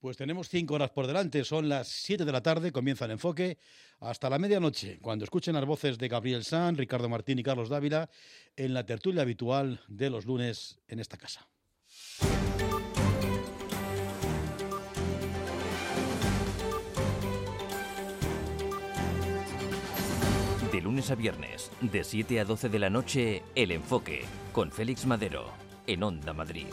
Pues tenemos 5 horas por delante, son las 7 de la tarde, comienza el enfoque, hasta la medianoche, cuando escuchen las voces de Gabriel Sanz, Ricardo Martín y Carlos Dávila, en la tertulia habitual de los lunes en esta casa. De lunes a viernes, de 7 a 12 de la noche, El Enfoque, con Félix Madero, en Onda Madrid.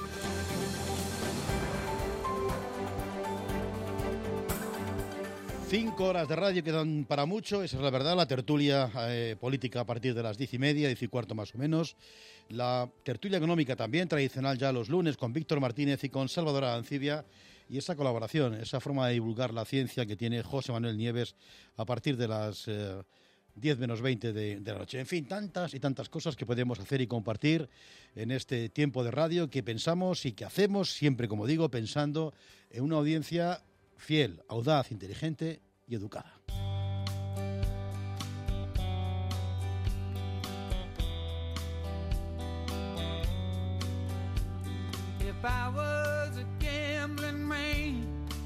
Cinco horas de radio quedan para mucho, esa es la verdad, la tertulia política a partir de las 10:30, 10:15 más o menos. La tertulia económica también, tradicional ya los lunes, con Víctor Martínez y con Salvador Arancibia. Y esa colaboración, esa forma de divulgar la ciencia que tiene José Manuel Nieves a partir de las 10 menos 20 de la noche. En fin, tantas y tantas cosas que podemos hacer y compartir en este tiempo de radio que pensamos y que hacemos, siempre, como digo, pensando en una audiencia fiel, audaz, inteligente y educada. If I was a gambling man,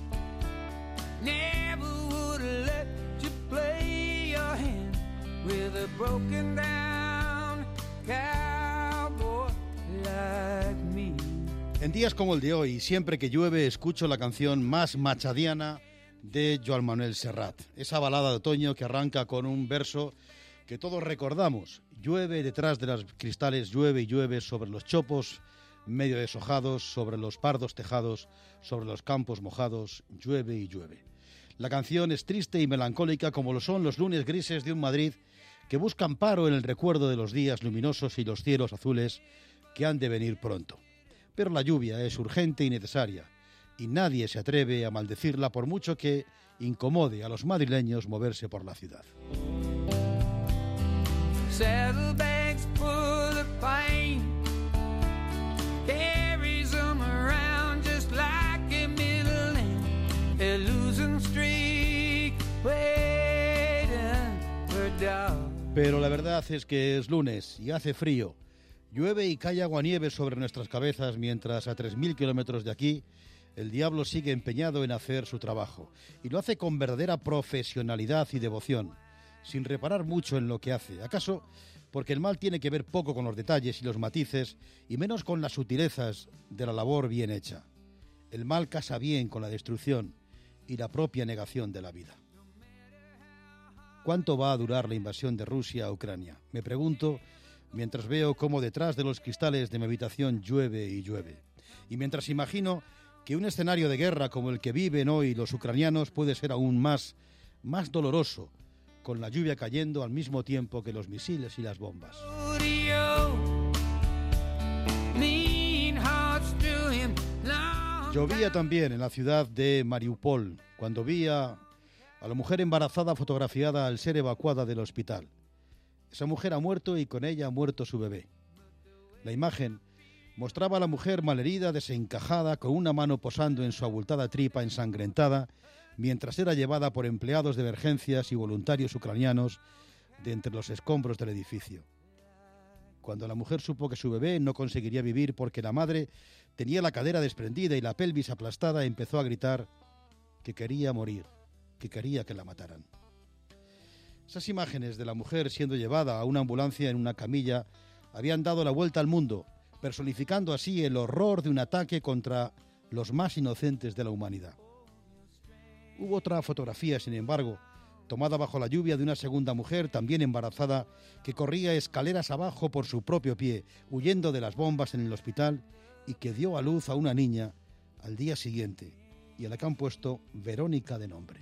never would have let you play your hand with a broken down cowboy like me. En días como el de hoy, siempre que llueve, escucho la canción más machadiana de Joan Manuel Serrat. Esa balada de otoño que arranca con un verso que todos recordamos. Llueve detrás de los cristales, llueve y llueve sobre los chopos medio deshojados, sobre los pardos tejados, sobre los campos mojados, llueve y llueve. La canción es triste y melancólica como lo son los lunes grises de un Madrid que busca amparo en el recuerdo de los días luminosos y los cielos azules que han de venir pronto. Pero la lluvia es urgente y necesaria, y nadie se atreve a maldecirla por mucho que incomode a los madrileños moverse por la ciudad. Saddlebags full of pain, carries them around just like a middle-end, a losing streak, waiting for dawn. Pero la verdad es que es lunes y hace frío. Llueve y cae aguanieve sobre nuestras cabezas mientras a 3.000 kilómetros de aquí el diablo sigue empeñado en hacer su trabajo. Y lo hace con verdadera profesionalidad y devoción, sin reparar mucho en lo que hace. ¿Acaso porque el mal tiene que ver poco con los detalles y los matices y menos con las sutilezas de la labor bien hecha? El mal casa bien con la destrucción y la propia negación de la vida. ¿Cuánto va a durar la invasión de Rusia a Ucrania? Me pregunto mientras veo cómo detrás de los cristales de mi habitación llueve y llueve. Y mientras imagino que un escenario de guerra como el que viven hoy los ucranianos puede ser aún más doloroso, con la lluvia cayendo al mismo tiempo que los misiles y las bombas. Llovía también en la ciudad de Mariupol, cuando vi a la mujer embarazada fotografiada al ser evacuada del hospital. Esa mujer ha muerto y con ella ha muerto su bebé. La imagen mostraba a la mujer malherida, desencajada, con una mano posando en su abultada tripa ensangrentada, mientras era llevada por empleados de emergencias y voluntarios ucranianos de entre los escombros del edificio. Cuando la mujer supo que su bebé no conseguiría vivir porque la madre tenía la cadera desprendida y la pelvis aplastada, empezó a gritar que quería morir, que quería que la mataran. Esas imágenes de la mujer siendo llevada a una ambulancia en una camilla habían dado la vuelta al mundo, personificando así el horror de un ataque contra los más inocentes de la humanidad. Hubo otra fotografía, sin embargo, tomada bajo la lluvia de una segunda mujer, también embarazada, que corría escaleras abajo por su propio pie, huyendo de las bombas en el hospital, y que dio a luz a una niña al día siguiente, y a la que han puesto Verónica de nombre.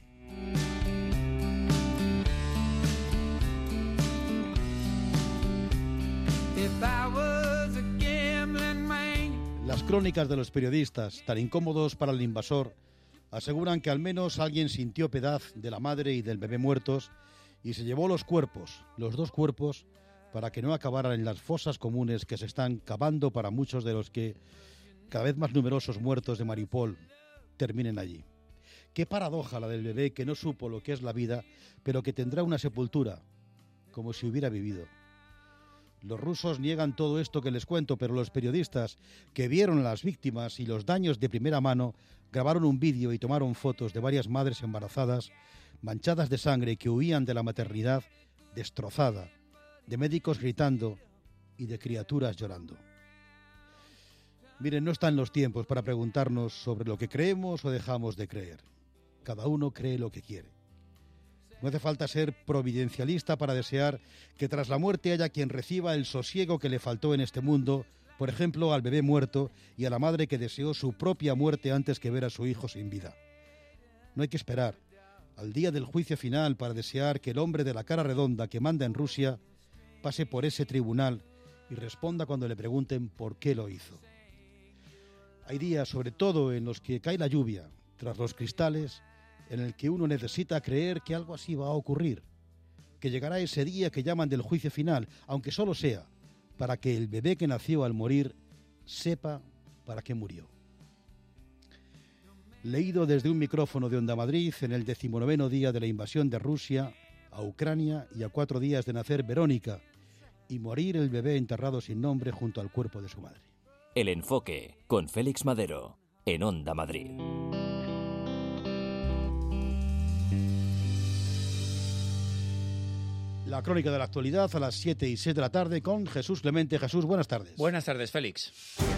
Las crónicas de los periodistas, tan incómodos para el invasor, aseguran que al menos alguien sintió piedad de la madre y del bebé muertos y se llevó los cuerpos, los dos cuerpos, para que no acabaran en las fosas comunes que se están cavando para muchos de los que, cada vez más numerosos muertos de Mariupol, terminen allí. Qué paradoja la del bebé que no supo lo que es la vida, pero que tendrá una sepultura, como si hubiera vivido. Los rusos niegan todo esto que les cuento, pero los periodistas que vieron a las víctimas y los daños de primera mano grabaron un vídeo y tomaron fotos de varias madres embarazadas, manchadas de sangre, que huían de la maternidad destrozada, de médicos gritando y de criaturas llorando. Miren, no están los tiempos para preguntarnos sobre lo que creemos o dejamos de creer. Cada uno cree lo que quiere. No hace falta ser providencialista para desear que tras la muerte haya quien reciba el sosiego que le faltó en este mundo, por ejemplo, al bebé muerto y a la madre que deseó su propia muerte antes que ver a su hijo sin vida. No hay que esperar al día del juicio final para desear que el hombre de la cara redonda que manda en Rusia pase por ese tribunal y responda cuando le pregunten por qué lo hizo. Hay días, sobre todo, en los que cae la lluvia tras los cristales, en el que uno necesita creer que algo así va a ocurrir, que llegará ese día que llaman del juicio final, aunque solo sea para que el bebé que nació al morir sepa para qué murió. Leído desde un micrófono de Onda Madrid en el 19º día de la invasión de Rusia a Ucrania y a 4 días de nacer Verónica y morir el bebé enterrado sin nombre junto al cuerpo de su madre. El Enfoque, con Félix Madero, en Onda Madrid. La crónica de la actualidad a las 7:06 de la tarde con Jesús Clemente. Jesús, buenas tardes. Buenas tardes, Félix.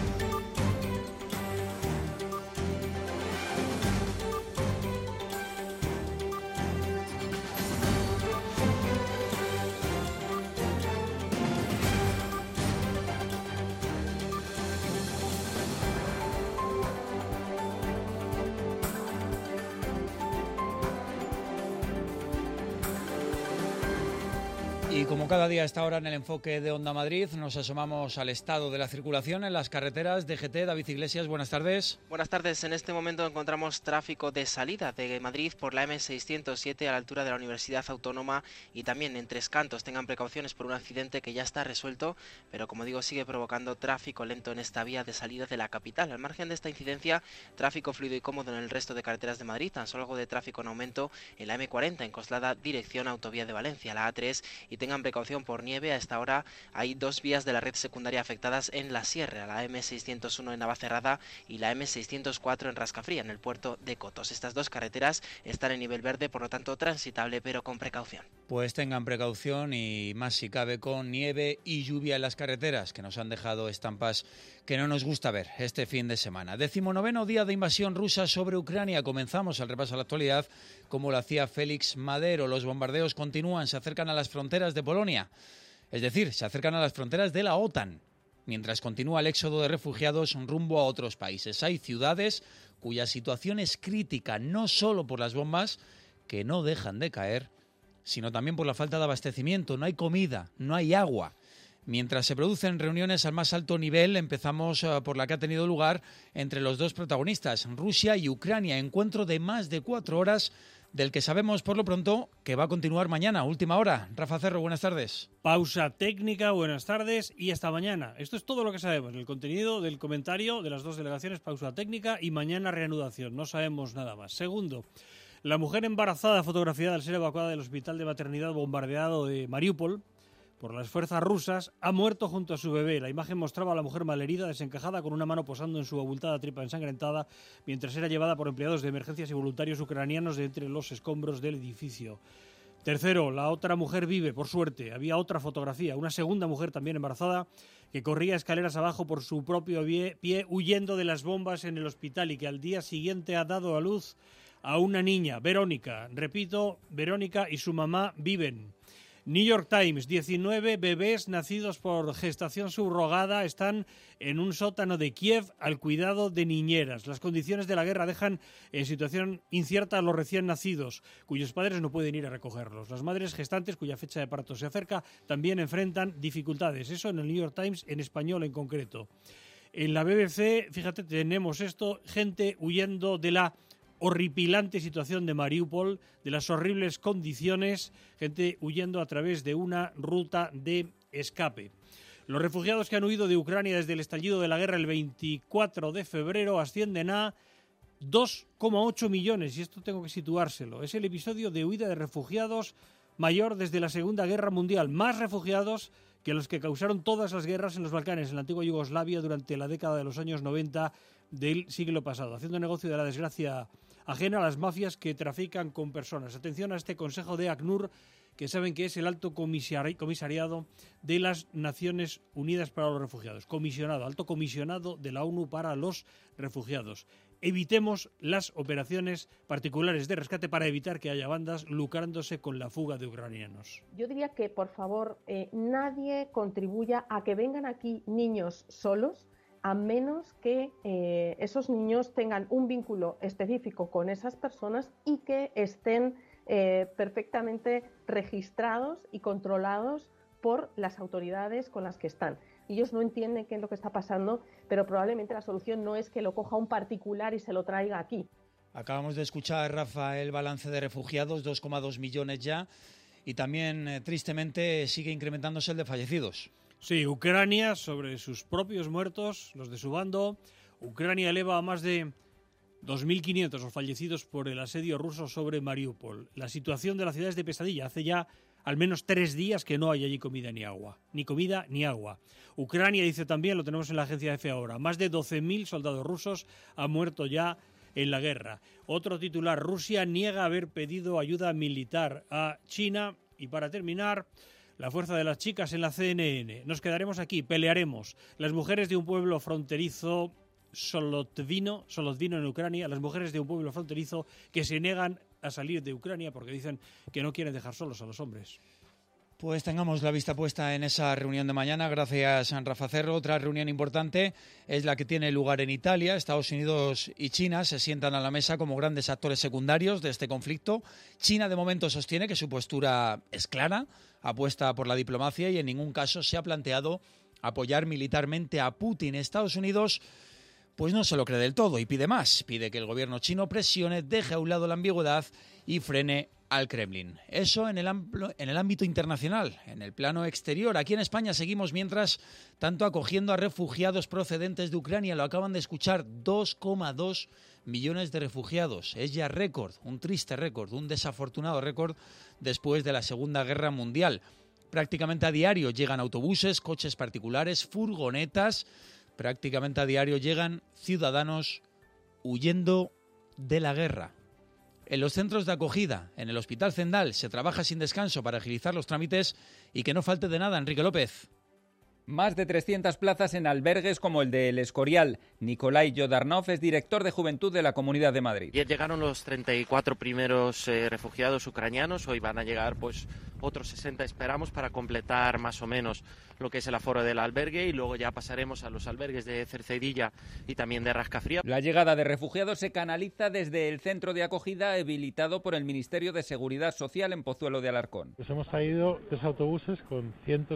Y como cada día a esta hora en el Enfoque de Onda Madrid, nos asomamos al estado de la circulación en las carreteras. DGT, David Iglesias, buenas tardes. Buenas tardes. En este momento encontramos tráfico de salida de Madrid por la M607 a la altura de la Universidad Autónoma y también en Tres Cantos. Tengan precauciones por un accidente que ya está resuelto, pero como digo, sigue provocando tráfico lento en esta vía de salida de la capital. Al margen de esta incidencia, tráfico fluido y cómodo en el resto de carreteras de Madrid, tan solo algo de tráfico en aumento en la M40 en Coslada, dirección Autovía de Valencia, la A3, y tengan precaución por nieve. A esta hora hay 2 vías de la red secundaria afectadas en la Sierra, la M601 en Navacerrada y la M604 en Rascafría, en el puerto de Cotos. Estas 2 carreteras están en nivel verde, por lo tanto transitable, pero con precaución. Pues tengan precaución y más si cabe con nieve y lluvia en las carreteras, que nos han dejado estampas que no nos gusta ver este fin de semana. 19º día de invasión rusa sobre Ucrania. Comenzamos el repaso a la actualidad como lo hacía Félix Madero. Los bombardeos continúan, se acercan a las fronteras de Polonia. Es decir, se acercan a las fronteras de la OTAN, mientras continúa el éxodo de refugiados rumbo a otros países. Hay ciudades cuya situación es crítica, no solo por las bombas, que no dejan de caer, sino también por la falta de abastecimiento. No hay comida, no hay agua. Mientras se producen reuniones al más alto nivel, empezamos por la que ha tenido lugar entre los dos protagonistas, Rusia y Ucrania. Encuentro de más de 4 horas, del que sabemos por lo pronto que va a continuar mañana, última hora. Rafa Cerro, buenas tardes. Pausa técnica, buenas tardes y hasta mañana. Esto es todo lo que sabemos. El contenido del comentario de las 2 delegaciones, pausa técnica y mañana reanudación. No sabemos nada más. Segundo, la mujer embarazada fotografiada al ser evacuada del hospital de maternidad bombardeado de Mariupol por las fuerzas rusas ha muerto junto a su bebé. La imagen mostraba a la mujer malherida, desencajada, con una mano posando en su abultada tripa ensangrentada, mientras era llevada por empleados de emergencias y voluntarios ucranianos de entre los escombros del edificio. Tercero, la otra mujer vive, por suerte. Había otra fotografía, una segunda mujer también embarazada, que corría escaleras abajo por su propio pie huyendo de las bombas en el hospital y que al día siguiente ha dado a luz a una niña, Verónica. Repito, Verónica y su mamá viven. New York Times, 19 bebés nacidos por gestación subrogada están en un sótano de Kiev al cuidado de niñeras. Las condiciones de la guerra dejan en situación incierta a los recién nacidos, cuyos padres no pueden ir a recogerlos. Las madres gestantes, cuya fecha de parto se acerca, también enfrentan dificultades. Eso en el New York Times, en español en concreto. En la BBC, fíjate, tenemos esto, gente huyendo de la horripilante situación de Mariupol, de las horribles condiciones, gente huyendo a través de una ruta de escape. Los refugiados que han huido de Ucrania desde el estallido de la guerra el 24 de febrero ascienden a 2,8 millones, y esto tengo que situárselo. Es el episodio de huida de refugiados mayor desde la Segunda Guerra Mundial. Más refugiados que los que causaron todas las guerras en los Balcanes, en la antigua Yugoslavia, durante la década de los años 90 del siglo pasado, haciendo negocio de la desgracia ajena a las mafias que trafican con personas. Atención a este consejo de ACNUR, que saben que es el alto comisariado de las Naciones Unidas para los Refugiados, alto comisionado de la ONU para los refugiados. Evitemos las operaciones particulares de rescate para evitar que haya bandas lucrándose con la fuga de ucranianos. Yo diría que, por favor, nadie contribuya a que vengan aquí niños solos, a menos que esos niños tengan un vínculo específico con esas personas y que estén perfectamente registrados y controlados por las autoridades con las que están. Ellos no entienden qué es lo que está pasando, pero probablemente la solución no es que lo coja un particular y se lo traiga aquí. Acabamos de escuchar, Rafa, el balance de refugiados, 2,2 millones ya, y también, tristemente, sigue incrementándose el de fallecidos. Sí, Ucrania, sobre sus propios muertos, los de su bando, Ucrania eleva a más de 2.500 los fallecidos por el asedio ruso sobre Mariupol. La situación de la ciudad es de pesadilla. Hace ya al menos 3 días que no hay allí comida ni agua. Ni comida ni agua. Ucrania dice también, lo tenemos en la agencia EFE ahora, más de 12.000 soldados rusos han muerto ya en la guerra. Otro titular, Rusia niega haber pedido ayuda militar a China. Y para terminar, la fuerza de las chicas en la CNN. Nos quedaremos aquí, pelearemos. Las mujeres de un pueblo fronterizo, Solotvino en Ucrania, las mujeres de un pueblo fronterizo que se niegan a salir de Ucrania porque dicen que no quieren dejar solos a los hombres. Pues tengamos la vista puesta en esa reunión de mañana. Gracias, Rafa Cerro. Otra reunión importante es la que tiene lugar en Italia. Estados Unidos y China se sientan a la mesa como grandes actores secundarios de este conflicto. China, de momento, sostiene que su postura es clara, apuesta por la diplomacia y en ningún caso se ha planteado apoyar militarmente a Putin. Estados Unidos pues no se lo cree del todo y pide más. Pide que el gobierno chino presione, deje a un lado la ambigüedad y frene al Kremlin. Eso en el ámbito internacional, en el plano exterior. Aquí en España seguimos, mientras tanto, acogiendo a refugiados procedentes de Ucrania. Lo acaban de escuchar, 2,2 millones de refugiados. Es ya récord, un triste récord, un desafortunado récord después de la Segunda Guerra Mundial. Prácticamente a diario llegan autobuses, coches particulares, furgonetas. Prácticamente a diario llegan ciudadanos huyendo de la guerra. En los centros de acogida, en el Hospital Zendal, se trabaja sin descanso para agilizar los trámites y que no falte de nada. Enrique López. Más de 300 plazas en albergues como el de El Escorial. Nikolai Yodarnov es director de Juventud de la Comunidad de Madrid. Ayer llegaron los 34 primeros refugiados ucranianos. Hoy van a llegar otros 60, esperamos, para completar más o menos lo que es el aforo del albergue, y luego ya pasaremos a los albergues de Cercedilla y también de Rascafría. La llegada de refugiados se canaliza desde el centro de acogida habilitado por el Ministerio de Seguridad Social en Pozuelo de Alarcón. Pues hemos traído 3 autobuses con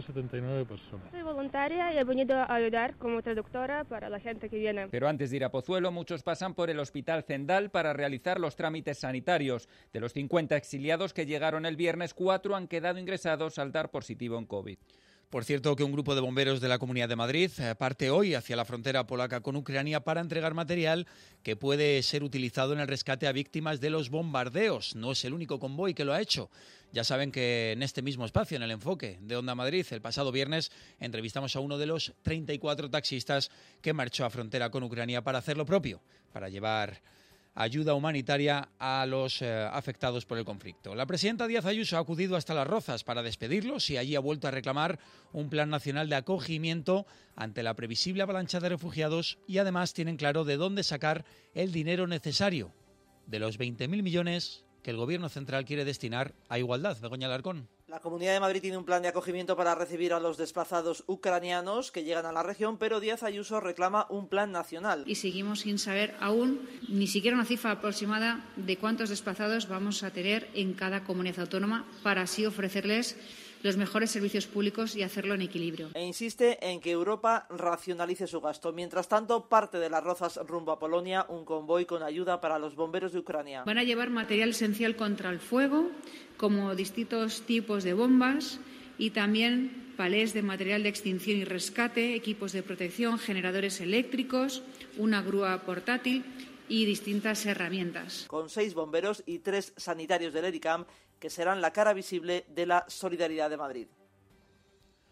179 personas. Soy voluntaria y he venido a ayudar como traductora para la gente que viene. Pero antes de ir a Pozuelo, muchos pasan por el Hospital Zendal para realizar los trámites sanitarios. De los 50 exiliados que llegaron el viernes, 4 han quedado ingresados al dar positivo en COVID. Por cierto, que un grupo de bomberos de la Comunidad de Madrid parte hoy hacia la frontera polaca con Ucrania para entregar material que puede ser utilizado en el rescate a víctimas de los bombardeos. No es el único convoy que lo ha hecho. Ya saben que en este mismo espacio, en el Enfoque de Onda Madrid, el pasado viernes entrevistamos a uno de los 34 taxistas que marchó a frontera con Ucrania para hacer lo propio, para llevar ayuda humanitaria a los afectados por el conflicto. La presidenta Díaz Ayuso ha acudido hasta Las Rozas para despedirlos y allí ha vuelto a reclamar un plan nacional de acogimiento ante la previsible avalancha de refugiados, y además tienen claro de dónde sacar el dinero necesario, de los 20.000 millones que el Gobierno central quiere destinar a igualdad. Begoña Alarcón. La Comunidad de Madrid tiene un plan de acogimiento para recibir a los desplazados ucranianos que llegan a la región, pero Díaz Ayuso reclama un plan nacional. Y seguimos sin saber aún ni siquiera una cifra aproximada de cuántos desplazados vamos a tener en cada comunidad autónoma para así ofrecerles los mejores servicios públicos y hacerlo en equilibrio. E insiste en que Europa racionalice su gasto. Mientras tanto, parte de Las Rozas rumbo a Polonia, un convoy con ayuda para los bomberos de Ucrania. Van a llevar material esencial contra el fuego, como distintos tipos de bombas y también palés de material de extinción y rescate, equipos de protección, generadores eléctricos, una grúa portátil y distintas herramientas. Con 6 bomberos y 3 sanitarios del EDICAM, que serán la cara visible de la solidaridad de Madrid.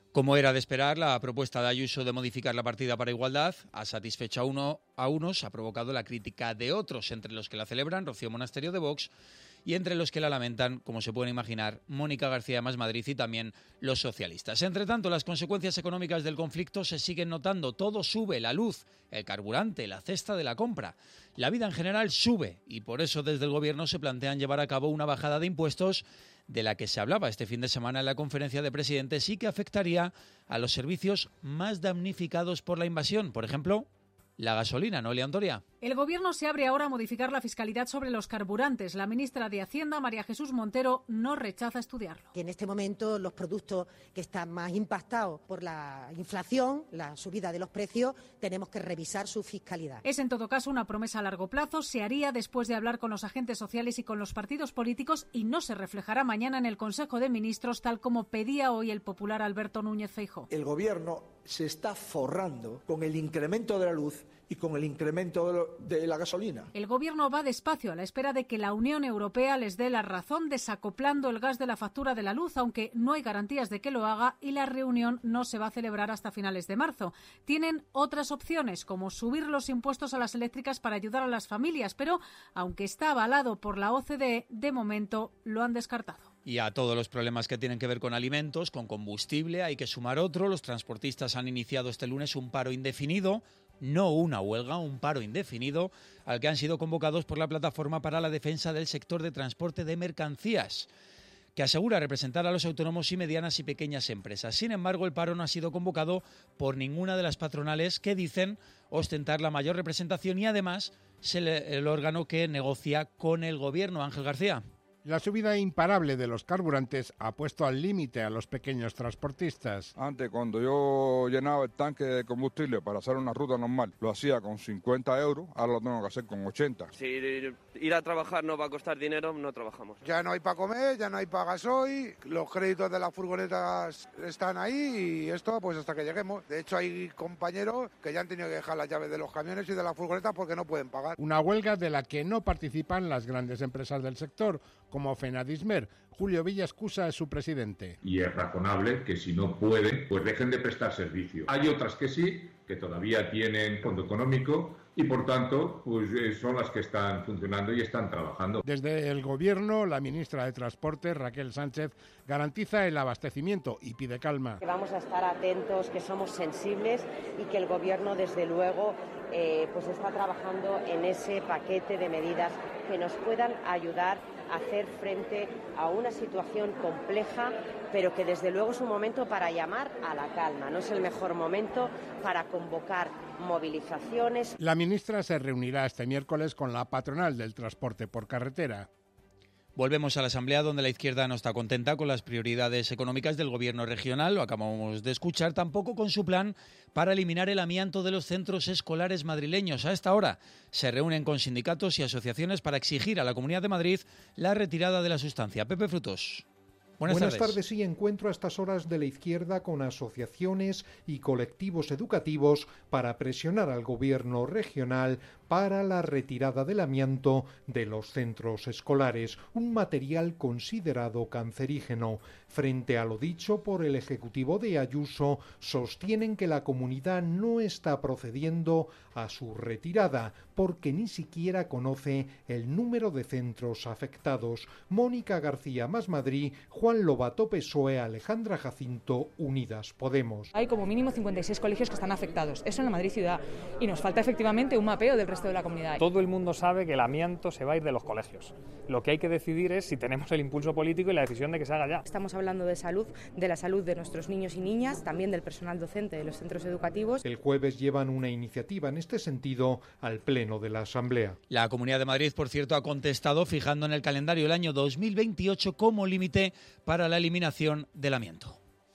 Como era de esperar, la propuesta de Ayuso de modificar la partida para igualdad ha satisfecho a unos, ha provocado la crítica de otros, entre los que la celebran Rocío Monasterio de Vox y entre los que la lamentan, como se pueden imaginar, Mónica García de Más Madrid y también los socialistas. Entre tanto, las consecuencias económicas del conflicto se siguen notando. Todo sube: la luz, el carburante, la cesta de la compra. La vida en general sube y por eso desde el Gobierno se plantean llevar a cabo una bajada de impuestos de la que se hablaba este fin de semana en la conferencia de presidentes y que afectaría a los servicios más damnificados por la invasión. Por ejemplo, la gasolina, ¿no, Leontoria? El Gobierno se abre ahora a modificar la fiscalidad sobre los carburantes. La ministra de Hacienda, María Jesús Montero, no rechaza estudiarlo. Que en este momento los productos que están más impactados por la inflación, la subida de los precios, tenemos que revisar su fiscalidad. Es en todo caso una promesa a largo plazo. Se haría después de hablar con los agentes sociales y con los partidos políticos y no se reflejará mañana en el Consejo de Ministros, tal como pedía hoy el popular Alberto Núñez Feijóo. El Gobierno se está forrando con el incremento de la luz y con el incremento de la gasolina. El Gobierno va despacio a la espera de que la Unión Europea les dé la razón desacoplando el gas de la factura de la luz, aunque no hay garantías de que lo haga y la reunión no se va a celebrar hasta finales de marzo. Tienen otras opciones, como subir los impuestos a las eléctricas para ayudar a las familias, pero aunque está avalado por la OCDE, de momento lo han descartado. Y a todos los problemas que tienen que ver con alimentos, con combustible, hay que sumar otro. Los transportistas han iniciado este lunes un paro indefinido, no una huelga, un paro indefinido, al que han sido convocados por la Plataforma para la Defensa del Sector de Transporte de Mercancías, que asegura representar a los autónomos y medianas y pequeñas empresas. Sin embargo, el paro no ha sido convocado por ninguna de las patronales que dicen ostentar la mayor representación y además es el órgano que negocia con el Gobierno. Ángel García. La subida imparable de los carburantes ha puesto al límite a los pequeños transportistas. Antes, cuando yo llenaba el tanque de combustible para hacer una ruta normal, lo hacía con 50 euros, ahora lo tengo que hacer con 80. Si ir a trabajar no va a costar dinero, no trabajamos. Ya no hay para comer, ya no hay para gasoil, los créditos de las furgonetas están ahí y esto pues hasta que lleguemos. De hecho, hay compañeros que ya han tenido que dejar las llaves de los camiones y de las furgonetas porque no pueden pagar. Una huelga de la que no participan las grandes empresas del sector, como Fenadismer. Julio Villascusa es su presidente. Y es razonable que si no pueden, pues dejen de prestar servicio. Hay otras que sí, que todavía tienen fondo económico y por tanto pues son las que están funcionando y están trabajando. Desde el Gobierno, la ministra de Transporte, Raquel Sánchez, garantiza el abastecimiento y pide calma. Que vamos a estar atentos, que somos sensibles y que el Gobierno desde luego pues está trabajando en ese paquete de medidas que nos puedan ayudar a hacer frente a una situación compleja, pero que desde luego es un momento para llamar a la calma. No es el mejor momento para convocar movilizaciones. La ministra se reunirá este miércoles con la patronal del transporte por carretera. Volvemos a la Asamblea, donde la izquierda no está contenta con las prioridades económicas del Gobierno regional, lo acabamos de escuchar, tampoco con su plan para eliminar el amianto de los centros escolares madrileños. A esta hora se reúnen con sindicatos y asociaciones para exigir a la Comunidad de Madrid la retirada de la sustancia. Pepe Frutos. Buenas tardes. Sí, encuentro a estas horas de la izquierda con asociaciones y colectivos educativos para presionar al Gobierno regional para la retirada del amianto de los centros escolares, un material considerado cancerígeno. Frente a lo dicho por el Ejecutivo de Ayuso, sostienen que la comunidad no está procediendo a su retirada porque ni siquiera conoce el número de centros afectados. Mónica García, Más Madrid, Juan Lobato, PSOE, Alejandra Jacinto, Unidas Podemos. Hay como mínimo 56 colegios que están afectados, eso en la Madrid ciudad, y nos falta efectivamente un mapeo del resto de la comunidad. Todo el mundo sabe que el amianto se va a ir de los colegios. Lo que hay que decidir es si tenemos el impulso político y la decisión de que se haga ya. Estamos hablando de salud, de la salud de nuestros niños y niñas, también del personal docente de los centros educativos. El jueves llevan una iniciativa en este sentido al Pleno de la Asamblea. La Comunidad de Madrid, por cierto, ha contestado fijando en el calendario el año 2028 como límite para la eliminación del amianto.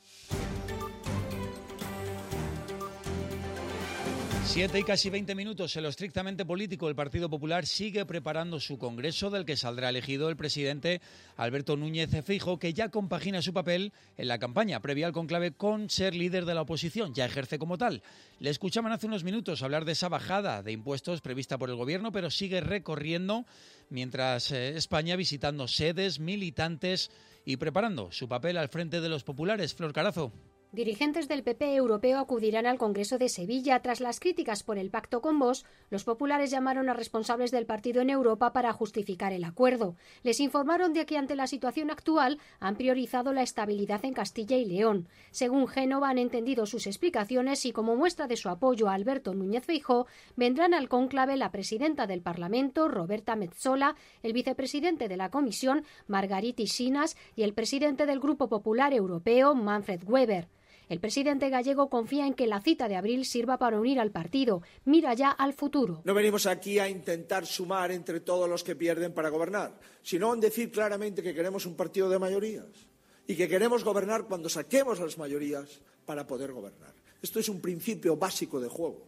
7 y casi 20 minutos. En lo estrictamente político, el Partido Popular sigue preparando su congreso, del que saldrá elegido el presidente Alberto Núñez Feijóo, que ya compagina su papel en la campaña previa al conclave con ser líder de la oposición. Ya ejerce como tal. Le escuchaban hace unos minutos hablar de esa bajada de impuestos prevista por el Gobierno, pero sigue recorriendo mientras España, visitando sedes, militantes y preparando su papel al frente de los populares. Flor Carazo. Dirigentes del PP europeo acudirán al Congreso de Sevilla. Tras las críticas por el pacto con Vox, los populares llamaron a responsables del partido en Europa para justificar el acuerdo. Les informaron de que ante la situación actual han priorizado la estabilidad en Castilla y León. Según Génova, han entendido sus explicaciones y como muestra de su apoyo a Alberto Núñez Feijóo, vendrán al cónclave la presidenta del Parlamento, Roberta Metsola, el vicepresidente de la Comisión, Margaritis Schinas, y el presidente del Grupo Popular Europeo, Manfred Weber. El presidente gallego confía en que la cita de abril sirva para unir al partido. Mira ya al futuro. No venimos aquí a intentar sumar entre todos los que pierden para gobernar, sino en decir claramente que queremos un partido de mayorías y que queremos gobernar cuando saquemos las mayorías para poder gobernar. Esto es un principio básico de juego.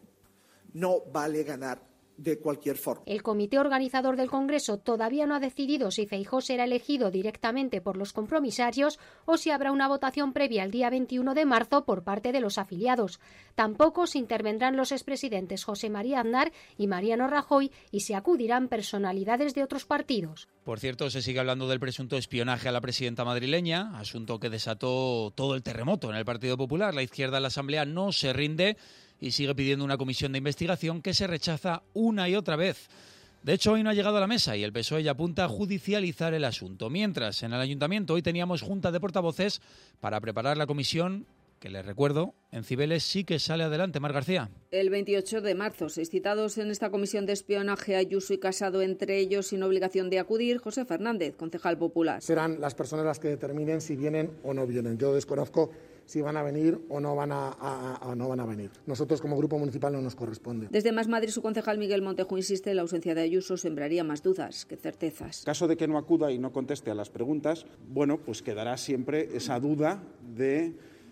No vale ganar de cualquier forma. El comité organizador del Congreso todavía no ha decidido si Feijóo será elegido directamente por los compromisarios o si habrá una votación previa el día 21 de marzo por parte de los afiliados. Tampoco se intervendrán los expresidentes José María Aznar y Mariano Rajoy y se acudirán personalidades de otros partidos. Por cierto, se sigue hablando del presunto espionaje a la presidenta madrileña, asunto que desató todo el terremoto en el Partido Popular. La izquierda en la Asamblea no se rinde y sigue pidiendo una comisión de investigación que se rechaza una y otra vez. De hecho, hoy no ha llegado a la mesa y el PSOE ya apunta a judicializar el asunto. Mientras, en el Ayuntamiento hoy teníamos junta de portavoces para preparar la comisión, que les recuerdo, en Cibeles sí que sale adelante. Mar García. El 28 de marzo, 6 citados en esta comisión de espionaje, Ayuso y Casado, entre ellos sin obligación de acudir, José Fernández, concejal popular. Serán las personas las que determinen si vienen o no vienen. Yo desconozco si van a venir o no van a venir. Nosotros como grupo municipal no nos corresponde. Desde Más Madrid, su concejal Miguel Montejo insiste en la ausencia de Ayuso sembraría más dudas que certezas. En caso de que no acuda y no conteste a las preguntas, bueno, pues quedará siempre esa duda de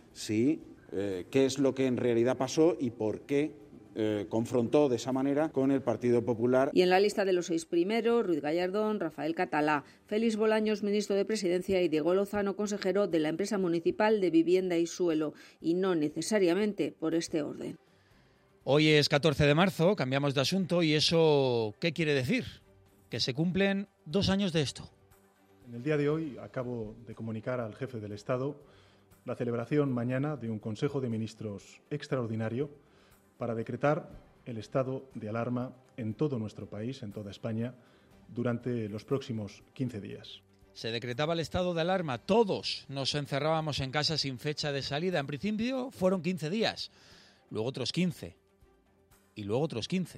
si qué es lo que en realidad pasó y por qué confrontó de esa manera con el Partido Popular. Y en la lista de los 6 primeros, Ruiz Gallardón, Rafael Catalá, Félix Bolaños, ministro de Presidencia, y Diego Lozano, consejero de la empresa municipal de Vivienda y Suelo, y no necesariamente por este orden. Hoy es 14 de marzo, cambiamos de asunto, y eso, ¿qué quiere decir? Que se cumplen 2 años de esto. En el día de hoy acabo de comunicar al jefe del Estado la celebración mañana de un Consejo de Ministros extraordinario para decretar el estado de alarma en todo nuestro país, en toda España, durante los próximos 15 días. Se decretaba el estado de alarma, todos nos encerrábamos en casa sin fecha de salida. En principio fueron 15 días, luego otros 15 y luego otros 15.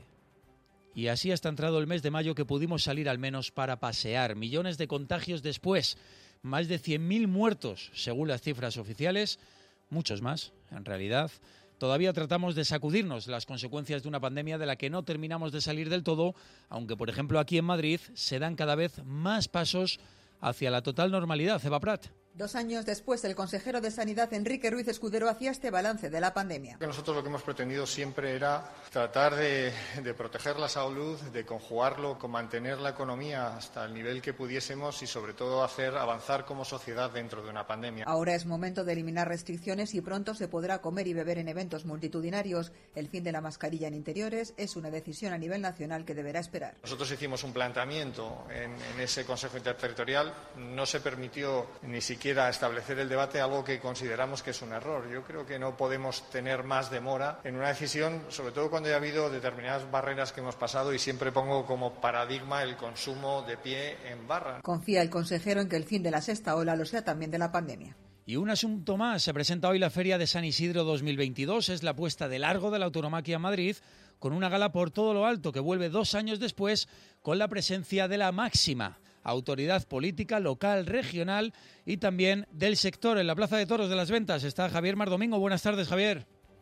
Y así hasta entrado el mes de mayo, que pudimos salir al menos para pasear. Millones de contagios después, más de 100.000 muertos según las cifras oficiales, muchos más en realidad. Todavía tratamos de sacudirnos las consecuencias de una pandemia de la que no terminamos de salir del todo, aunque, por ejemplo, aquí en Madrid se dan cada vez más pasos hacia la total normalidad. Eva Prat. 2 años después, el consejero de Sanidad, Enrique Ruiz Escudero, hacía este balance de la pandemia. Nosotros lo que hemos pretendido siempre era tratar de proteger la salud, de conjugarlo con mantener la economía hasta el nivel que pudiésemos y, sobre todo, hacer avanzar como sociedad dentro de una pandemia. Ahora es momento de eliminar restricciones y pronto se podrá comer y beber en eventos multitudinarios. El fin de la mascarilla en interiores es una decisión a nivel nacional que deberá esperar. Nosotros hicimos un planteamiento en ese Consejo Interterritorial. No se permitió ni siquiera establecer el debate, algo que consideramos que es un error. Yo creo que no podemos tener más demora en una decisión, sobre todo cuando ya ha habido determinadas barreras que hemos pasado, y siempre pongo como paradigma el consumo de pie en barra. Confía el consejero en que el fin de la sexta ola lo sea también de la pandemia. Y un asunto más, se presenta hoy la Feria de San Isidro 2022, es la puesta de largo de la tauromaquia en Madrid, con una gala por todo lo alto que vuelve 2 años después con la presencia de la máxima autoridad política local, regional y también del sector. En la Plaza de Toros de las Ventas está Javier Mardomingo. Buenas tardes, Javier.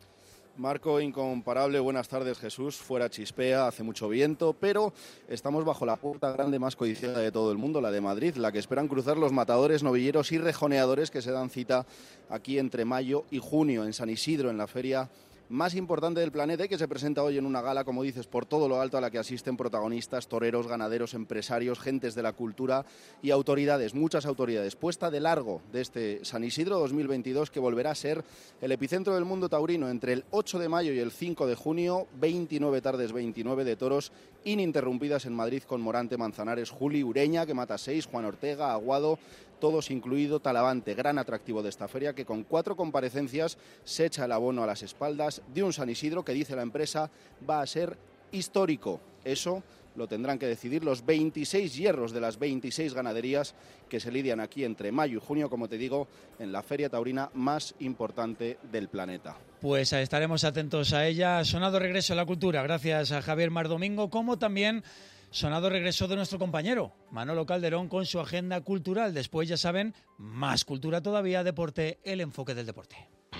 Marco incomparable, buenas tardes, Jesús. Fuera chispea, hace mucho viento, pero estamos bajo la puerta grande más codiciada de todo el mundo, la de Madrid, la que esperan cruzar los matadores, novilleros y rejoneadores que se dan cita aquí entre mayo y junio en San Isidro, en la feria más importante del planeta, y que se presenta hoy en una gala, como dices, por todo lo alto, a la que asisten protagonistas, toreros, ganaderos, empresarios, gentes de la cultura y autoridades, muchas autoridades. Puesta de largo de este San Isidro 2022, que volverá a ser el epicentro del mundo taurino entre el 8 de mayo y el 5 de junio, 29 tardes, 29 de toros ininterrumpidas en Madrid, con Morante, Manzanares, Juli, Ureña, que mata 6, Juan Ortega, Aguado, todos incluido Talavante, gran atractivo de esta feria, que con 4 comparecencias se echa el abono a las espaldas de un San Isidro que, dice la empresa, va a ser histórico. Eso lo tendrán que decidir los 26 hierros de las 26 ganaderías que se lidian aquí entre mayo y junio, como te digo, en la feria taurina más importante del planeta. Pues estaremos atentos a ella. Sonado regreso a la cultura, gracias a Javier Mar Domingo, como también sonado regreso de nuestro compañero Manolo Calderón con su agenda cultural. Después, ya saben, más cultura todavía, deporte, el enfoque del deporte.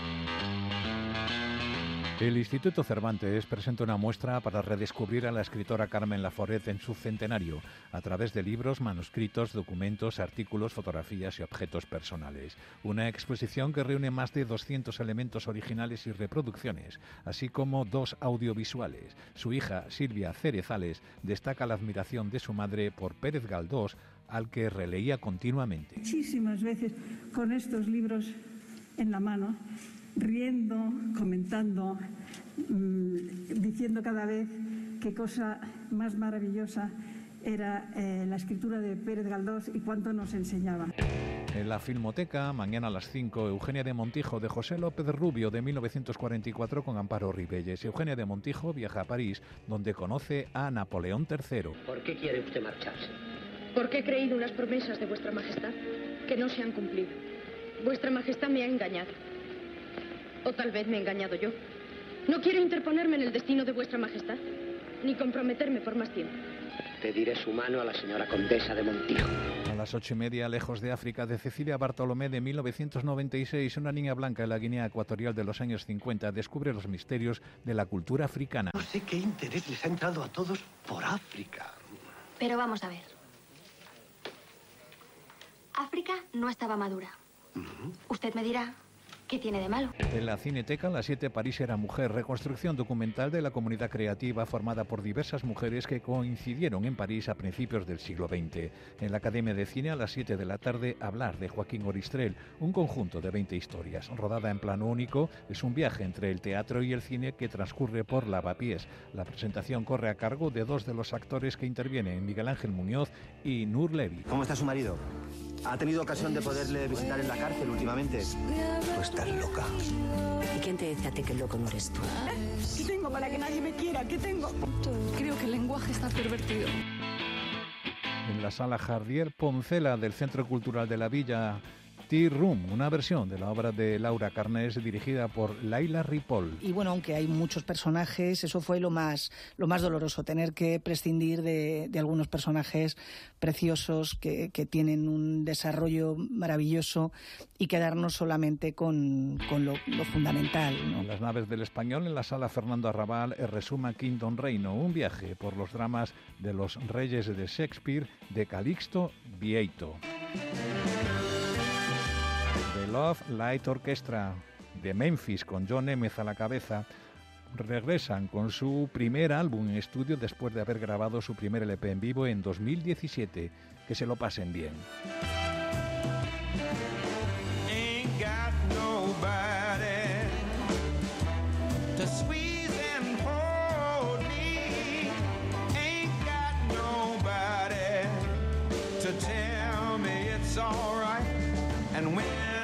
El Instituto Cervantes presenta una muestra para redescubrir a la escritora Carmen Laforet en su centenario, a través de libros, manuscritos, documentos, artículos, fotografías y objetos personales. Una exposición que reúne más de 200 elementos originales y reproducciones, así como 2 audiovisuales. Su hija, Silvia Cerezales, destaca la admiración de su madre por Pérez Galdós, al que releía continuamente. Muchísimas veces con estos libros en la mano, riendo, comentando, diciendo cada vez qué cosa más maravillosa era la escritura de Pérez Galdós y cuánto nos enseñaba. En la Filmoteca, mañana a las 5, Eugenia de Montijo, de José López Rubio, de 1944, con Amparo Ribelles. Eugenia de Montijo viaja a París, donde conoce a Napoleón III. ¿Por qué quiere usted marcharse? Porque he creído unas promesas de vuestra majestad que no se han cumplido. Vuestra majestad me ha engañado. O tal vez me he engañado yo. No quiero interponerme en el destino de vuestra majestad, ni comprometerme por más tiempo. Pediré su mano a la señora condesa de Montijo. A las 8:30, Lejos de África, de Cecilia Bartolomé, de 1996, una niña blanca en la Guinea Ecuatorial de los años 50 descubre los misterios de la cultura africana. No sé qué interés les ha entrado a todos por África. Pero vamos a ver. África no estaba madura. Usted me dirá, ¿qué tiene de malo? En la Cineteca, a las 7, París era mujer, reconstrucción documental de la comunidad creativa formada por diversas mujeres que coincidieron en París a principios del siglo XX. En la Academia de Cine, a las 7 de la tarde, Hablar, de Joaquín Oristrel, un conjunto de 20 historias. Rodada en plano único, es un viaje entre el teatro y el cine que transcurre por Lavapiés. La presentación corre a cargo de 2 de los actores que intervienen, Miguel Ángel Muñoz y Nur Levi. ¿Cómo está su marido? ¿Ha tenido ocasión de poderle visitar en la cárcel últimamente? Tú estás loca. ¿Y quién te dice a ti que el loco no eres tú? ¿Qué tengo para que nadie me quiera? ¿Qué tengo? Creo que el lenguaje está pervertido. En la sala Jardier Poncela del Centro Cultural de la Villa, Tea Room, una versión de la obra de Laura Carnés dirigida por Laila Ripoll. Y bueno, aunque hay muchos personajes, eso fue lo más doloroso, tener que prescindir de algunos personajes preciosos que tienen un desarrollo maravilloso y quedarnos solamente con lo fundamental, ¿no? En las naves del Español, en la sala Fernando Arrabal, Resuma Quinton Reino, un viaje por los dramas de los reyes de Shakespeare, de Calixto Vieito. The Love Light Orchestra de Memphis, con John Nemeth a la cabeza, regresan con su primer álbum en estudio después de haber grabado su primer LP en vivo en 2017. Que se lo pasen bien. And when